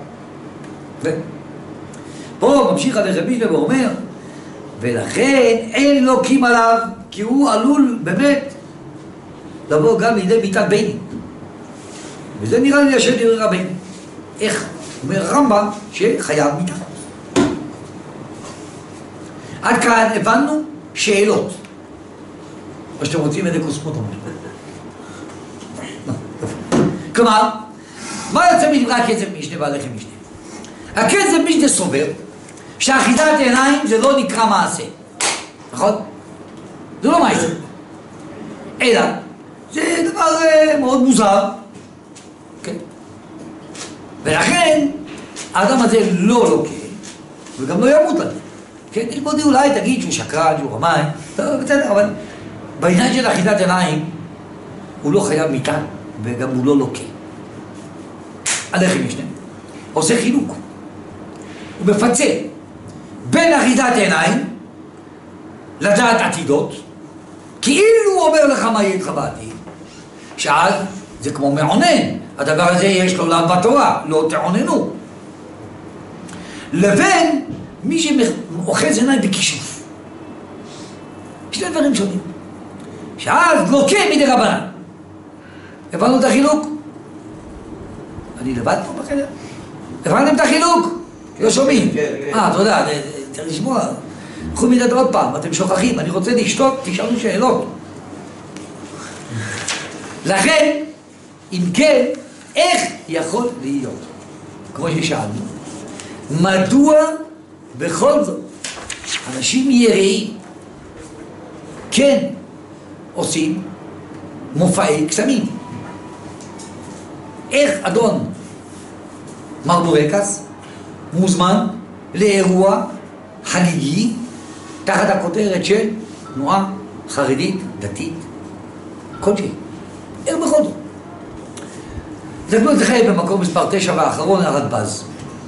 פה ממשיך עליכם מישנה ואומר, ולכן אין לוקים עליו, כי הוא עלול באמת לבוא גם לידי מיתת בית דין. וזה נראה לי השם דברי רבנו. איך? אומר רמב"ם שחייב מיתה. עד כאן הבנו שאלות. או שאתם רוצים איזה קוסמות. כלומר, מה יוצא מדברי הקצף משנה והלחם משנה? הקצף משנה סובר שאחיזת עיניים זה לא נקרא מעשה. נכון? זה לא מעשה. אלא, זה דבר מאוד מוזר. כן? ולכן, האדם הזה לא לוקה, וגם לא ימות עליו. כן? תלמודי אולי תגיד שהוא שקרן, שהוא רמאי, טוב, בסדר, אבל בעניין של אחיזת עיניים, הוא לא חייב מיתה, וגם הוא לא לוקה. הלחם משנה. עושה חילוק. הוא מפצל בין אחיזת עיניים לדעת עתידות, כאילו הוא אומר לך מה יהיה איתך בעתיד, שאז זה כמו מעונן, הדבר הזה יש לו לעם בתורה, לא תעוננו. לבין מי שאוחז עיניים בכישוף. שני דברים שונים. שאז לוקה מדי רבנן. הבנו את החילוק? אני לבד פה בחדר? הבנתם את החילוק? לא שומעים? תודה, צריך לשמוע. קחו מידת עוד פעם, אתם שוכחים, אני רוצה לשתות, תשאלו שאלות. לכן, אם כן, איך יכול להיות? כמו ששאלנו, מדוע בכל זאת אנשים יראים כן עושים מופעי קסמים? איך אדון מר בורקס מוזמן לאירוע חגיגי תחת הכותרת של תנועה חרדית דתית כלשהי? איך בכל זאת? תסתכלו את זה במקום מספר 9 והאחרון, הרדב"ז.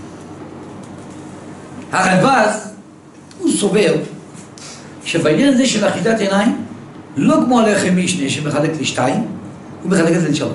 הרדב"ז הוא סובר שבעניין הזה של אחיזת עיניים, לא כמו הלחם משנה שמחלק לשתיים, הוא מחלק את זה לשלוש.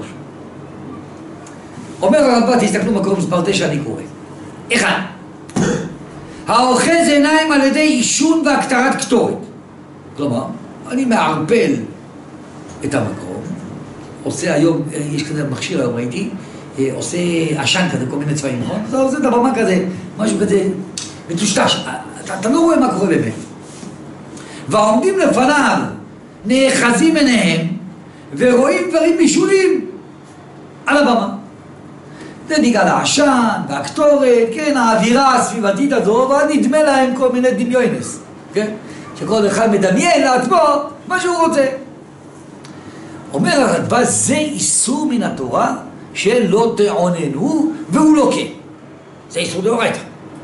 אומר הרדב"ז, תסתכלו במקום מספר 9, אני קורא. 1. האוחז עיניים על ידי עישון והקטרת קטורת. כלומר, אני מערפל את המקום, עושה היום, יש כזה מכשיר היום ראיתי, עושה עשן כזה, כל מיני צבעים, נכון? זה עושה את הבמה כזה, משהו כזה מטושטש, אתה לא רואה מה קורה באמת. והעומדים לפניו נאחזים עיניהם ורואים דברים בישולים על הבמה. זה בגלל העשן והקטורת, כן, האווירה הסביבתית הזו, ואז נדמה להם כל מיני דמיונס, כן? שכל אחד מדמיין לעצמו מה שהוא רוצה. אומר הרדב"ז, זה איסור מן התורה שלא תעוננו, והוא לא כן. זה איסור דאורייתא.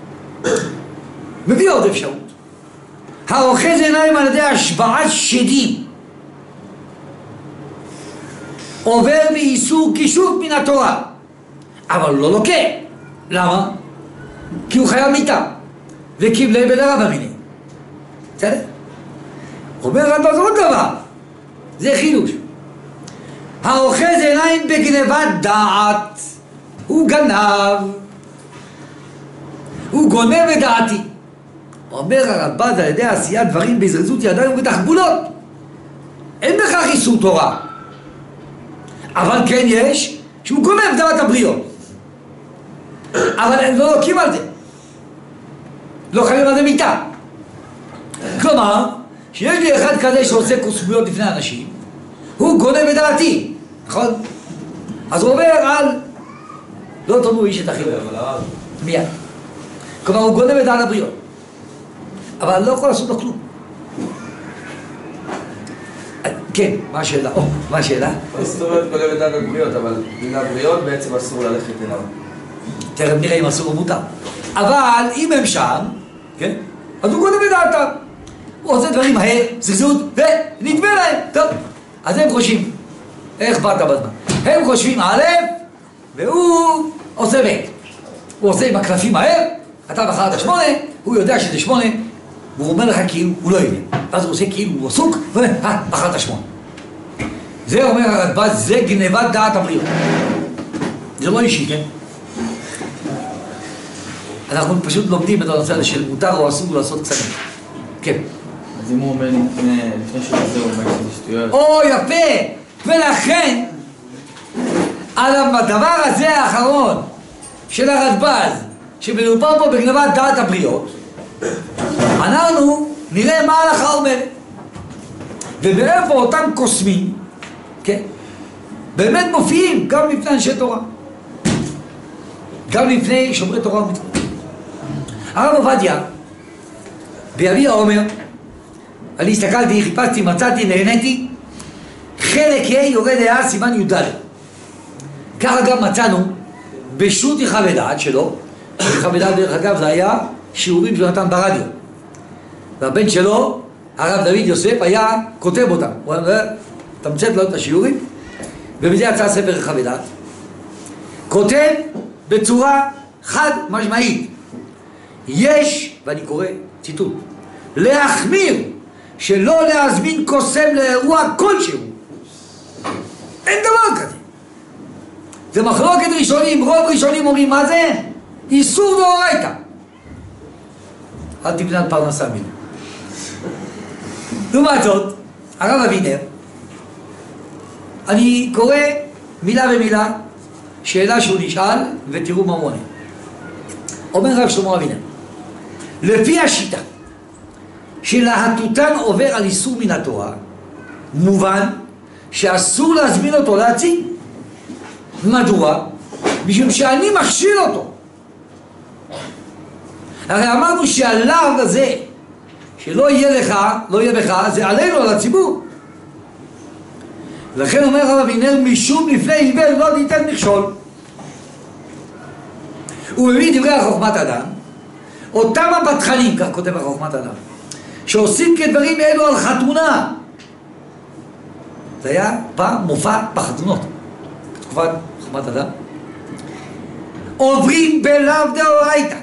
מביא עוד אפשרות. האוחז עיניים על ידי השבעת שדים עובר באיסור כישוף מן התורה, אבל לא לוקה. למה? כי הוא חייב מיתה וקיבלי בלרב אמיני. בסדר? אומר הרדב"ז עוד דבר, זה חידוש. האוחז עיניים בגנבת דעת, הוא גנב, הוא גונב את דעתי. אומר הרדב"ז, על ידי עשיית דברים בזריזות ידיים ובתחבולות, אין בכך איסור תורה, אבל כן יש שהוא גונב דעת הבריות, אבל הם לא לוקים על זה, לא חייבים על זה מיתה. כלומר, שיש לי אחד כזה שעושה קוסמיות לפני אנשים, הוא גונב את דעתי, נכון? אז הוא עובר על לא תאמרו איש את אחיו. מיד. כלומר הוא גונב את דעת הבריות, אבל לא יכול לעשות לו כלום. כן, מה השאלה? מה השאלה? מה זאת אומרת גונב את דעת הבריות, אבל מן הבריות בעצם אסור ללכת אליו. תכף נראה אם אסור או מותר. אבל אם הם שם, כן? אז הוא גונב את דעתם. הוא עושה דברים מהר, זריזות, ונדמה להם. טוב, אז הם חושבים, איך באת בזמן? הם חושבים א', והוא עושה ב'. הוא עושה עם הקלפים מהר, אתה בחרת 8, הוא יודע שזה 8, והוא אומר לך כאילו, הוא לא יודע. ואז הוא עושה כאילו, הוא עסוק, בחרת 8. זה אומר הרדב"ז, זה גנבת דעת הבריות. זה לא אישי, כן? אנחנו פשוט לומדים את הנושא הזה של מותר או אסור לעשות קצת. כן. אז אם הוא אומר לפני שהוא עושה, הוא אומר שזה שטויות. או, יפה! ולכן, על הדבר הזה האחרון של הרדב"ז, שמדובר פה בגנבת דעת הבריות, אנחנו נראה מה ההלכה אומרת. ובאיפה אותם קוסמים, כן? באמת מופיעים גם לפני אנשי תורה. גם לפני שומרי תורה ומצוות. הרב עובדיה, ביביע אומר, אני הסתכלתי, חיפשתי, מצאתי, נהניתי, חלק ה' יורד היה סימן י"ד. ככה גם מצאנו בשו"ת חוות דעת שלו. חוות דעת דרך אגב זה היה שיעורים שהוא נתן ברדיו, והבן שלו, הרב דוד יוסף, היה כותב אותם. הוא תמצת לו את השיעורים, ובזה יצא ספר חוות דעת. כותב בצורה חד משמעית, יש, ואני קורא ציטוט, להחמיר שלא להזמין קוסם לאירוע כלשהו. אין דבר כזה. זה מחלוקת ראשונים, רוב ראשונים אומרים מה זה? איסור דאורייתא. אל תבנה על פרנסה מינו. לעומת זאת, הרב אבינר, אני קורא מילה במילה שאלה שהוא נשאל ותראו מה הוא עונה. אומר רב שלמה אבינר, לפי השיטה שלהטוטן עובר על איסור מן התורה, מובן שאסור להזמין אותו להציג. מדוע? משום שאני מכשיל אותו. הרי אמרנו שהלאו הזה שלא יהיה לך, לא יהיה בך, זה עלינו, על הציבור. לכן אומר הרב אבינר, משום לפני עיוור לא ניתן מכשול. הוא מביא דברי החוכמת אדם, אותם הפתחנים, כך כותב החוכמת אדם, שעושים כדברים אלו על חתונה. זה היה פעם מופע בחתונות, בתקופת חוכמת אדם. עוברים בלאו דאורייתא,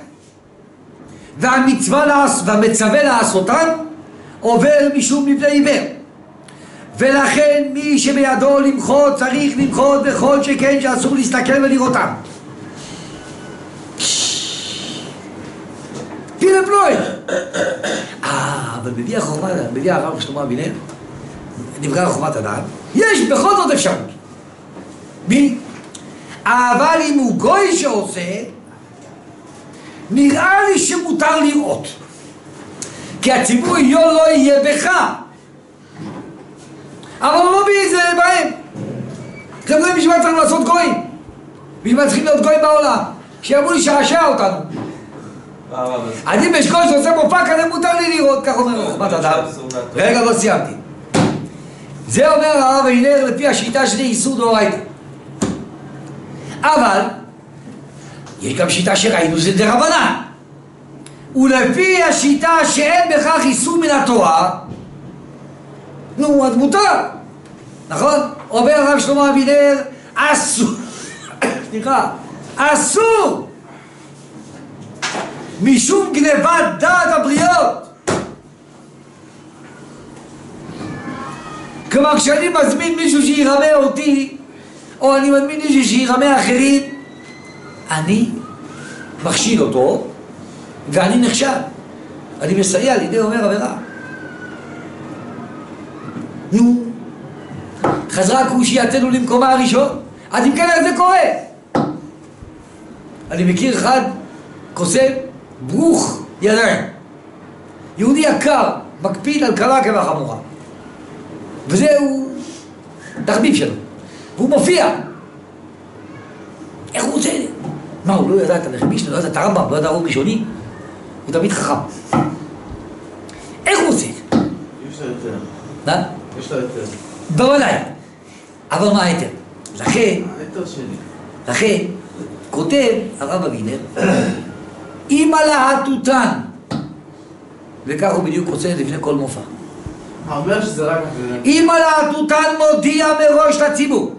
והמצווה לעשותם עובר משום לבני עיוור. ולכן מי שבידו למחות צריך למחות בכל שכן שאסור להסתכל ולראותם. פילה פלוי. אבל מביא החוכמת, מביא הרב שלמה אבינר, דברי החוכמת הדעת, יש בכל זאת אפשרות. מי? אבל אם הוא גוי שעושה, נראה לי שמותר לראות, כי הציבור לא יהיה בך, אבל לא בי, זה בהם. חבר'ה, בשביל מה צריך לעשות גויים? בשביל מה צריכים להיות גויים בעולם? שיבואו לשעשע אותנו. אני בשגוי שעושה מופע כזה מותר לי לראות, כך אומר חוכמת אדם. רגע, לא סיימתי. זה אומר הרב אבינר לפי השיטה שלי איסור דאורייתא. אבל יש גם שיטה שראינו זה דרבנן, ולפי השיטה שאין בכך איסור מן התורה, נו, אז מותר, נכון? אומר הרב שלמה אבינר, אסור, סליחה, אסור משום גנבת דעת הבריות. כלומר, כשאני מזמין מישהו שירמה אותי, או אני מזמין מישהו שירמה אחרים, אני מכשיל אותו ואני נחשב, אני מסייע לידי אומר עבירה. נו, חזרה קושייתנו למקומה הראשון. אז אם כן, איך זה קורה? אני מכיר אחד, קוסם ברוך ידיים, יהודי יקר, מקפיד על קלה כבחמורה. וזהו תחביב שלו. והוא מופיע. איך הוא רוצה? מה, הוא לא ידע את הלחם משנה, לא ידע את הרמב"ם, לא ידע רוב ראשוני? הוא תמיד חכם. איך הוא עושה? יש לו יותר. מה? יש לו יותר. בוודאי. אבל מה היתר? לכן, היתר שלי. לכן, כותב הרב אבינר, אם על ההטוטן, וכך הוא בדיוק עושה לפני כל מופע. אומר שזה רק... אם על ההטוטן מודיע מראש לציבור,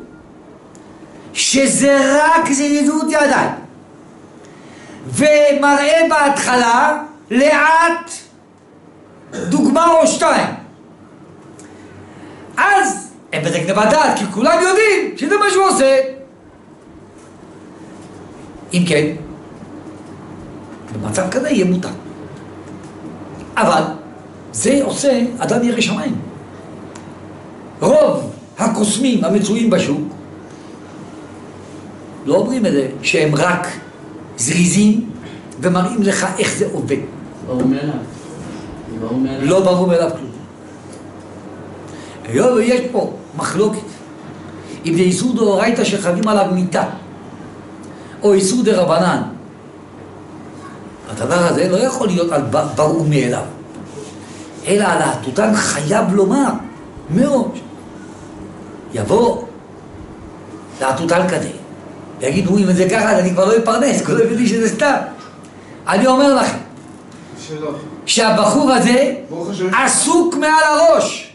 שזה רק זריזות ידיים, ומראה בהתחלה לאט דוגמה או שתיים, אז הם בזה גנבת דעת, כי כולם יודעים שזה מה שהוא עושה. אם כן, במצב כזה יהיה מותר. אבל זה עושה אדם ירא שמיים. רוב הקוסמים המצויים בשוק לא אומרים את זה שהם רק זריזים ומראים לך איך זה עובד. ברור מאליו. לא ברור מאליו כלום. היום יש פה מחלוקת אם זה איסור דאורייתא שחייבים עליו מיתה או איסור דרבנן. הדבר הזה לא יכול להיות על ברור מאליו, אלא על ההטוטן חייב לומר מראש. יבוא להטוטן כזה ויגידו, אם זה ככה אני כבר לא אפרנס, כולם יודעים שזה סתם. אני אומר לכם שהבחור הזה עסוק מעל הראש,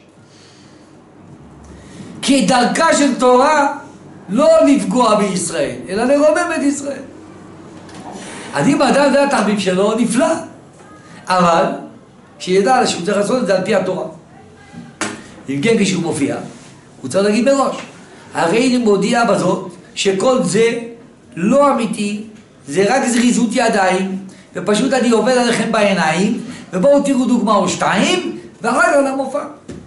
כי דרכה של תורה לא לפגוע בישראל, אלא לרומם את ישראל. אז אם האדם זה התחביב שלו, נפלא. אבל שידע שהוא צריך לעשות את זה על פי התורה. אם כן, כשהוא מופיע, הוא צריך להגיד מראש. הרי אני מודיע בזאת שכל זה לא אמיתי, זה רק זריזות ידיים, ופשוט אני עובד עליכם בעיניים, ובואו תראו דוגמה או שתיים, ואחר כך למופע.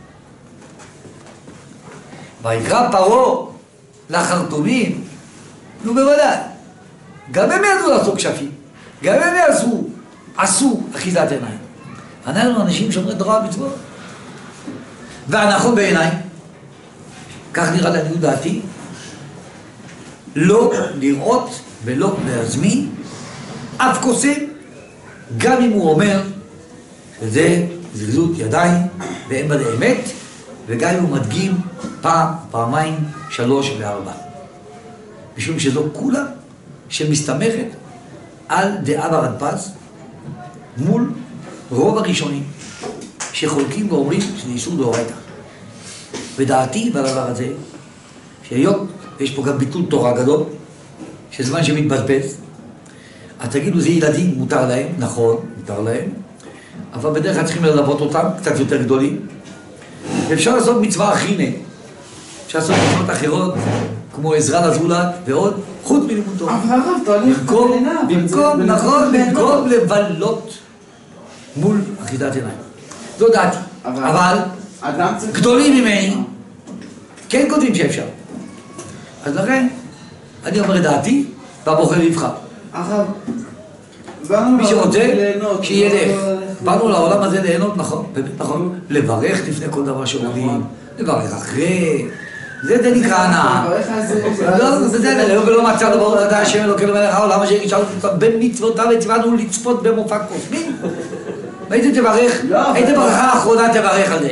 ויקרא פרעה לחרטומים, נו בוודאי, גם הם ידעו לעשות כשפים, גם הם עשו אחיזת עיניים. אנחנו אנשים שומרי תורה ומצוות. והנכון בעיניי, כך נראה לעניות דעתי, לא לראות ולא להזמין אף קוסם, גם אם הוא אומר שזה זריזות ידיים ואין בזה אמת, וגם אם הוא מדגים פעם, פעמיים, 3 ו4. משום שזו כולה שמסתמכת על דעה ברדפ"ס מול רוב הראשונים שחולקים ואומרים שזה איסור דאורייתא. ודעתי בדבר הזה, שהיות יש פה גם ביטול תורה גדול, שזמן שמתבזבז, אז תגידו זה ילדים, מותר להם, נכון, מותר להם, אבל בדרך כלל צריכים ללוות אותם, קצת יותר גדולים, ואפשר לעשות מצווה אחינה, אפשר לעשות מצוות אחרות, כמו עזרה לזולת ועוד, חוץ מלימוד תורה. אבל הרב, אתה הולך במקום לבלות מול אחיזת עיניים. זו דעתי. אבל גדולים ממני כן כותבים שאפשר. אז לכן, אני אומר את דעתי, והבוחר יבחר. מי שרוצה, שילך. באנו לעולם הזה ליהנות, נכון, באמת נכון. לברך לפני כל דבר שעולים, לברך אחרי. זה נקרא הנאה. לא, זה ולא מצאנו ברוך אתה השם אלוקינו מלך העולם אשר ישאל בין מצוותיו וציוונו לצפות במופע קוסמי. והייתי תברך, איזה ברכה האחרונה תברך על זה?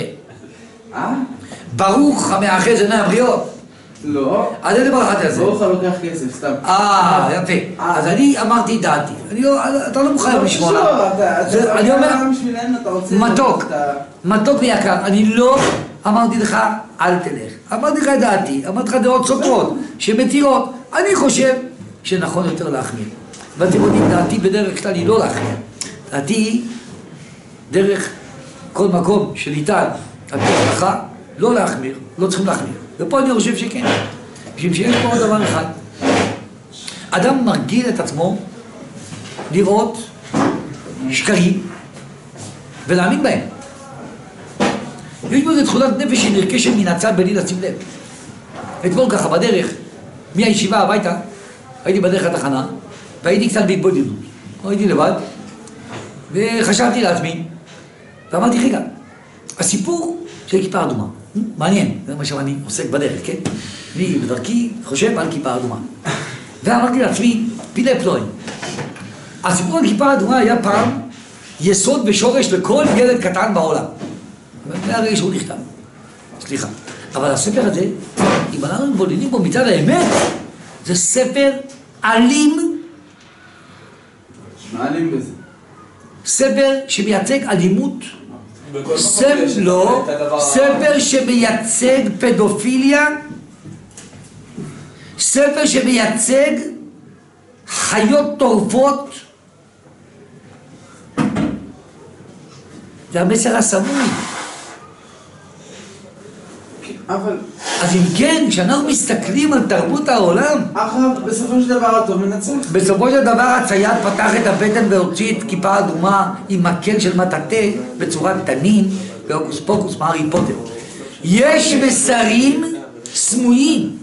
ברוך המאחז עיני הבריות. לא. אז איזה ברכה תעשה? ברוך הלוקח כסף, סתם. יפה. אז אני אמרתי דעתי. אתה לא מוכן לשמוע. אני אומר, מתוק ויקר. אני לא אמרתי לך, אל תלך. אמרתי לך את דעתי. אמרתי לך דעות סותרות, שמתירות. אני חושב שנכון יותר להחמיר. ואתם יודעים, דעתי בדרך כלל היא לא להחמיר. דעתי דרך כל מקום שניתן על פי הלכה, לא להחמיר, לא צריכים להחמיר. ופה אני חושב שכן. בשביל שיש פה עוד דבר אחד. אדם מרגיל את עצמו לראות שקרים ולהאמין בהם. יש בזה תכונת נפש שנרכשת מן הצד בלי לשים לב. אתמול ככה בדרך, מהישיבה הביתה, הייתי בדרך לתחנה, והייתי קצת בהתבודדות. הייתי לבד, וחשבתי לעצמי, ואמרתי, רגע, הסיפור של כיפה אדומה. מעניין, זה מה שאני עוסק בדרך, כן? אני בדרכי חושב על כיפה אדומה. ואמרתי לעצמי, פילי פלואים. הסיפור על כיפה אדומה היה פעם יסוד ושורש לכל ילד קטן בעולם. מהרגע שהוא נכתב. סליחה. אבל הספר הזה, אם אנחנו מבודדים בו מצד האמת, זה ספר אלים. מה אלים בזה? ספר שמייצג אלימות. ספר שמייצג פדופיליה. ספר שמייצג חיות טורפות. זה המסר הסמוי. אבל... אז אם כן, כשאנחנו מסתכלים על תרבות העולם, עכשיו, בסופו של דבר הטוב מנצח. בסופו של דבר הצייד פתח את הבטן והוציא את כיפה אדומה עם מקל של מטאטא בצורת תנין והוקוס פוקוס מהארי פוטר. יש מסרים סמויים,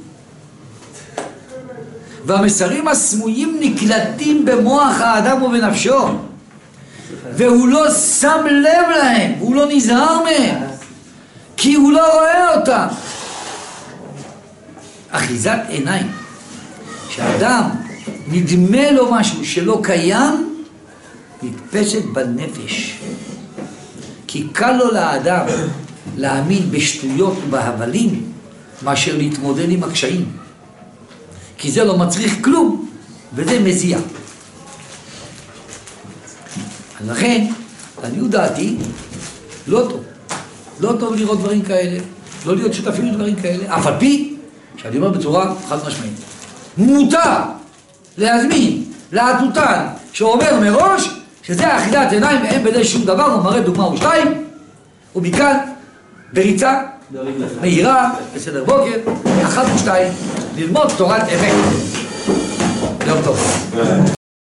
והמסרים הסמויים נקלטים במוח האדם ובנפשו, והוא לא שם לב להם, הוא לא נזהר מהם, כי הוא לא רואה אותם. אחיזת עיניים. כשאדם נדמה לו משהו שלא קיים, נתפסת בנפש. כי קל לו לאדם להאמין בשטויות ובהבלים מאשר להתמודד עם הקשיים. כי זה לא מצריך כלום, וזה מזיע. אז לכן, לעניות דעתי, לא טוב. לא טוב לראות דברים כאלה, לא להיות שותפים לדברים כאלה, אף על פי, שאני אומר בצורה חד משמעית, מותר להזמין להטוטן שאומר מראש שזה אחיזת עיניים ואין בזה שום דבר, הוא מראה דוגמה ושתיים, ומכאן בריצה מהירה בסדר בוקר, 1 ו2, ללמוד תורת אמת. יום טוב.